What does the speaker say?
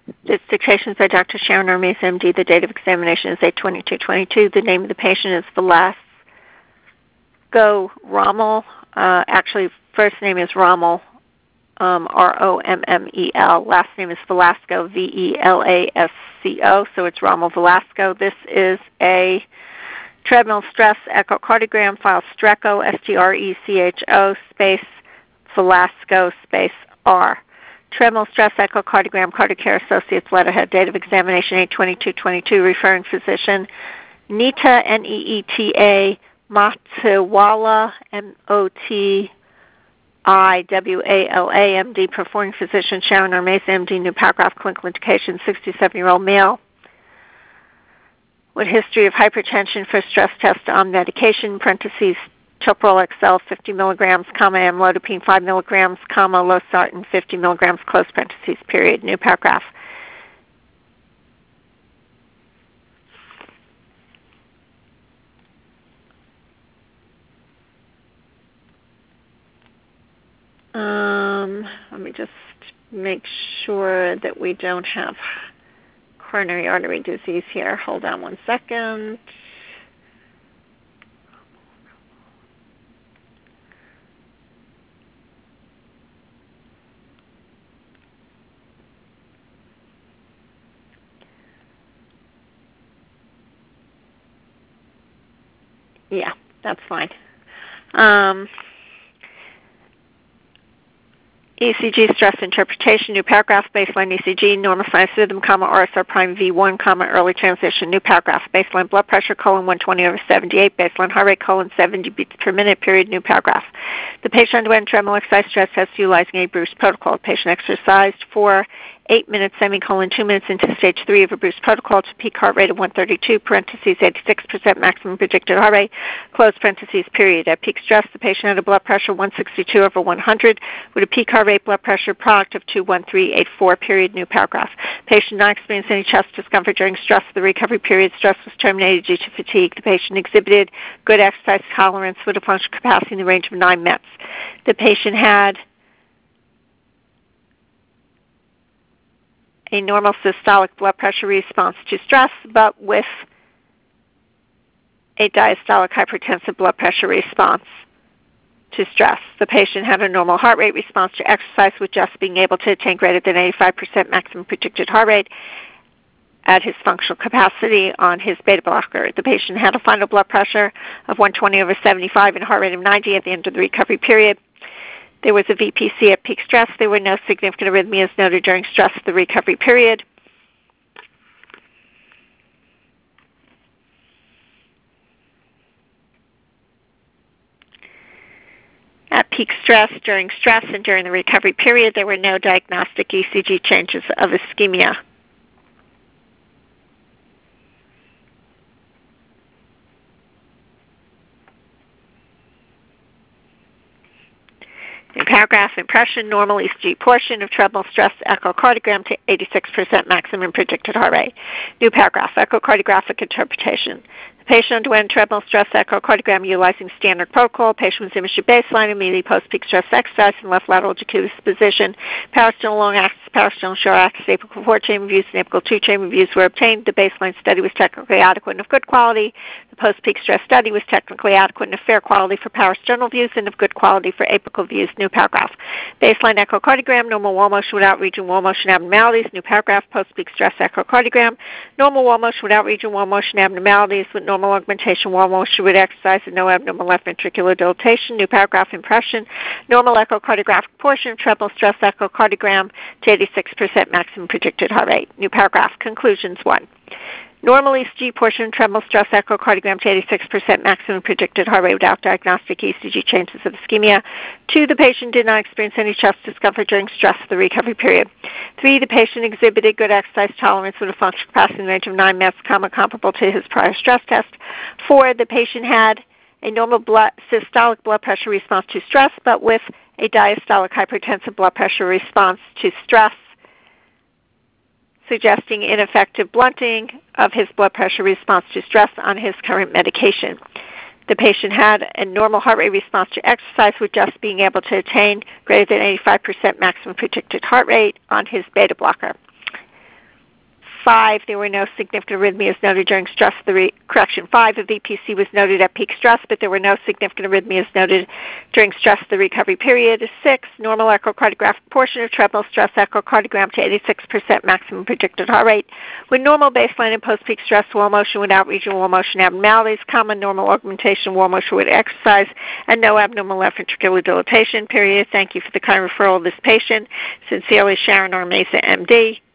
This dictation is by Dr. Sharon Armes, MD. The date of examination is 8/22/22. The name of the patient is Velasco Rommel. Actually, first name is Rommel, Rommel. Last name is Velasco, Velasco. So it's Rommel Velasco. This is a treadmill stress echocardiogram. File Strecho, STRECHO, space Velasco, space R. Treadmill stress echocardiogram, Cardiacare Associates letterhead, date of examination 8/22/22, referring physician Neeta, Neeta Mottiwala, Mottiwala, MD, performing physician Sharon Armes, MD, new paragraph, clinical indication, 67-year-old male with history of hypertension for stress test on medication, parentheses, Toprol XL 50 milligrams, amlodipine 5 milligrams, losartan 50 milligrams, close parentheses, period, new paragraph. Let me just make sure that we don't have coronary artery disease here. Hold on one second. Yeah, that's fine. ECG stress interpretation, new paragraph, baseline ECG, normal sinus rhythm, RSR prime V1, early transition, new paragraph, baseline blood pressure, 120/78, baseline heart rate, 70 beats per minute, period, new paragraph. The patient underwent treadmill exercise stress test utilizing a Bruce protocol. The patient exercised for 8 minutes, 2 minutes into stage 3 of a Bruce protocol to peak heart rate of 132, parentheses, 86% maximum predicted heart rate, close parentheses, period. At peak stress, the patient had a blood pressure 162/100 with a peak heart rate blood pressure product of 213/84, period, new paragraph. Patient not experienced any chest discomfort during stress. The recovery period stress was terminated due to fatigue. The patient exhibited good exercise tolerance with a functional capacity in the range of 9 METs. The patient had a normal systolic blood pressure response to stress, but with a diastolic hypertensive blood pressure response to stress. The patient had a normal heart rate response to exercise with just being able to attain greater than 85% maximum predicted heart rate at his functional capacity on his beta blocker. The patient had a final blood pressure of 120/75 and heart rate of 90 at the end of the recovery period. There was a VPC at peak stress. There were no significant arrhythmias noted during stress of the recovery period. At peak stress, during stress, and during the recovery period, there were no diagnostic ECG changes of ischemia. In paragraph, impression, normal ECG portion of treadmill stress echocardiogram to 86% maximum predicted heart rate. New paragraph, echocardiographic interpretation. The patient underwent treadmill stress echocardiogram utilizing standard protocol. Patient was imaged at baseline, immediately post-peak stress exercise in left lateral decubitus position. Parasternal long axis, parasternal short axis, apical 4-chamber views, and apical 2-chamber views were obtained. The baseline study was technically adequate and of good quality. The post-peak stress study was technically adequate and of fair quality for parasternal views and of good quality for apical views. New paragraph. Baseline echocardiogram, normal wall motion without region wall motion abnormalities. New paragraph, post-peak stress echocardiogram, normal wall motion without region wall motion abnormalities with normal augmentation wall motion with exercise and no abnormal left ventricular dilatation. New paragraph, impression, normal echocardiographic portion of treadmill stress echocardiogram to 86% maximum predicted heart rate. New paragraph, conclusions 1. Normal ECG portion of treadmill stress echocardiogram to 86% maximum predicted heart rate without diagnostic ECG changes of ischemia. 2, the patient did not experience any chest discomfort during stress of the recovery period. 3, the patient exhibited good exercise tolerance with a functional capacity in the range of 9 METs, comparable to his prior stress test. 4, the patient had a normal systolic blood pressure response to stress, but with a diastolic hypertensive blood pressure response to stress, suggesting ineffective blunting of his blood pressure response to stress on his current medication. The patient had a normal heart rate response to exercise with just being able to attain greater than 85% maximum predicted heart rate on his beta blocker. 5, there were no significant arrhythmias noted during stress. 5 of VPC was noted at peak stress, but there were no significant arrhythmias noted during stress the recovery period. 6, normal echocardiographic portion of treadmill stress echocardiogram to 86% maximum predicted heart rate, with normal baseline and post-peak stress, wall motion without regional wall motion abnormalities, common normal augmentation wall motion with exercise, and no abnormal left ventricular dilatation, period. Thank you for the kind referral of this patient. Sincerely, Sharon R. Mesa, MD.